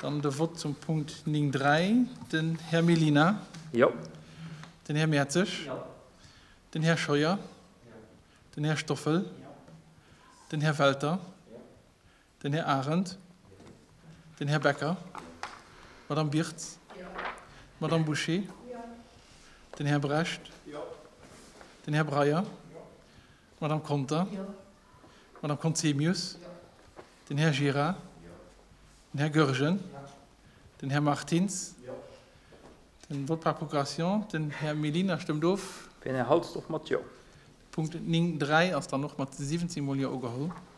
Dann der Wort zum Punkt 3, den Herr Melina, Ja. den Herr Merzig, Ja. den Herr Scheuer, Ja. den Herr Stoffel, Ja. den Herr Welter, Ja. den Herr Arendt, den Herr Becker, Madame Birz, Ja. Madame Boucher, Ja. den Herr Brecht, Ja. den Herr Breyer, Madame Conter, Ja. Madame Consemius, Ja. den Herr Girard, den Herr Görgen, Ja. den Herr Martins, Ja. den Wort par procuration, den Herr Melina stimmt auf. Wenn er Halsstoff macht, ja. Punkt 3, als dann noch mal 17 Mal ja auch geholt.